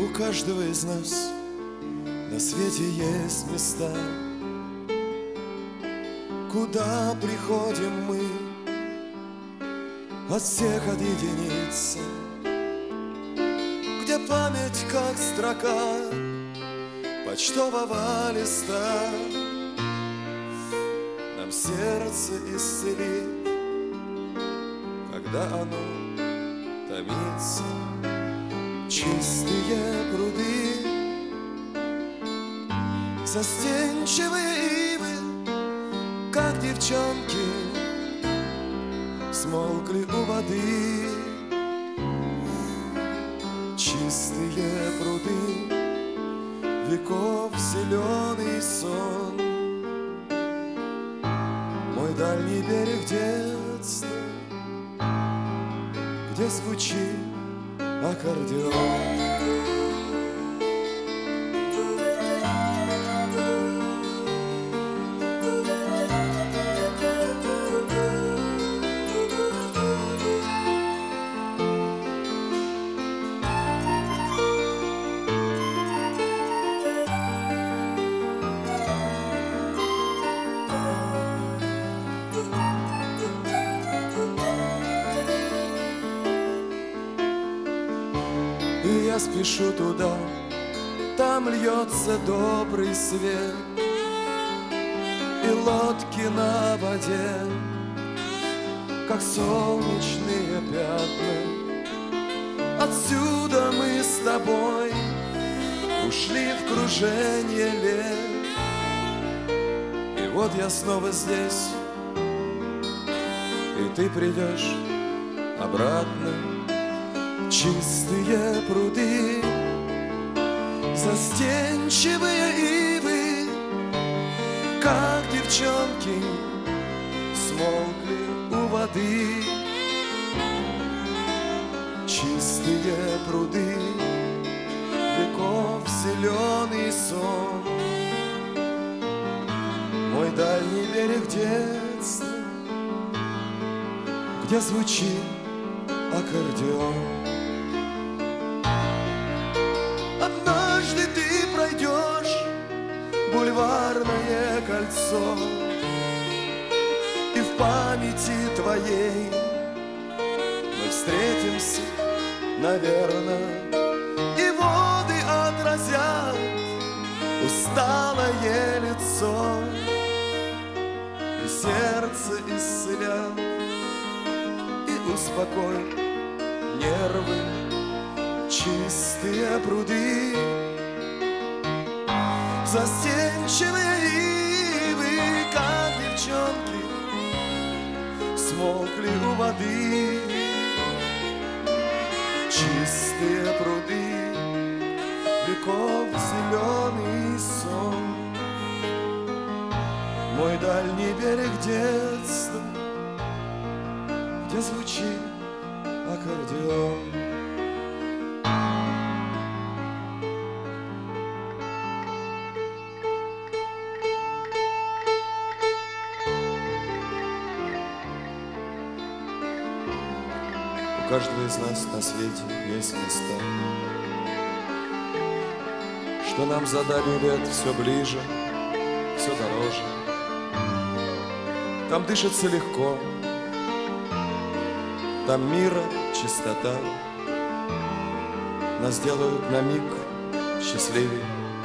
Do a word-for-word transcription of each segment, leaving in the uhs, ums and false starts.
У каждого из нас на свете есть места, куда приходим мы от всех отъединиться, где память как строка почтового листа нам сердце исцелит, когда оно томится. Чистые пруды, застенчивые ивы, как девчонки, смолкли у воды. Чистые пруды, веков зеленый сон, мой дальний берег детства, где звучит аккордеон. И я спешу туда, там льется добрый свет, и лодки на воде, как солнечные пятна. Отсюда мы с тобой ушли в кружение лет, и вот я снова здесь, и ты придешь обратно. Чистые пруды, застенчивые ивы, как девчонки, смолкли у воды. Чистые пруды, веков зеленый сон, мой дальний берег детства, где звучит аккордеон. Однажды ты пройдешь бульварное кольцо, и в памяти твоей мы встретимся, наверное, и воды отразят усталое лицо, и сердце исцелят, и успокоит нервы. Чистые пруды, застенчивые ивы, как девчонки, смолкли у воды. Чистые пруды, веков зеленый сон, мой дальний берег детства, где звучит аккордеон. У каждого из нас на свете есть места, что нам за дальний лет все ближе, все дороже. Там дышится легко, там мира чистота, нас делают на миг счастливее,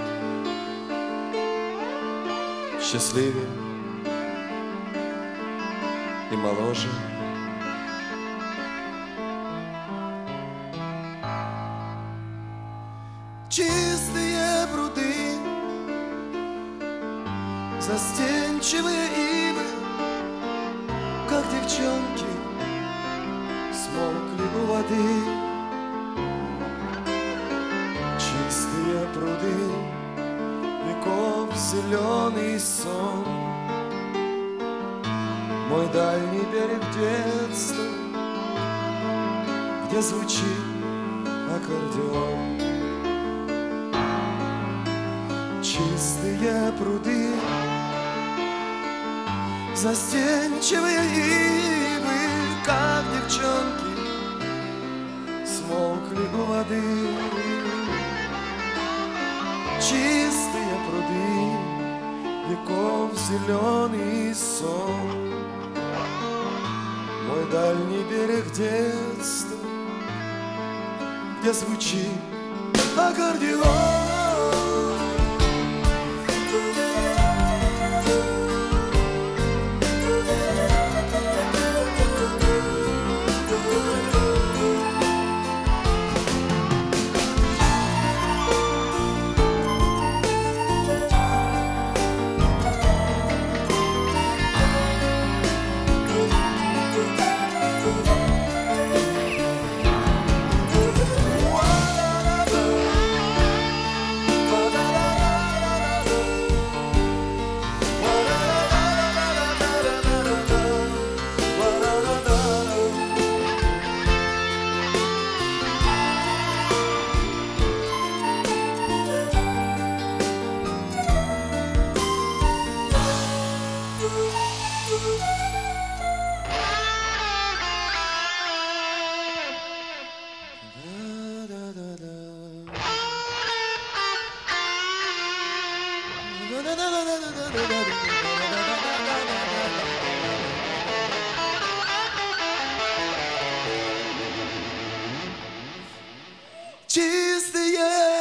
счастливее и моложе. Чистые пруды, застенчивые ивы, как девчонки, смолкли у воды. Чистые пруды, веков зеленый сон, мой дальний берег детства, где звучит аккордеон. Чистые пруды, застенчивые ивы, как девчонки, смолкли у воды. чистые пруды, веков зеленый сон. Мой дальний берег детства, где звучит аккордеон. Чистые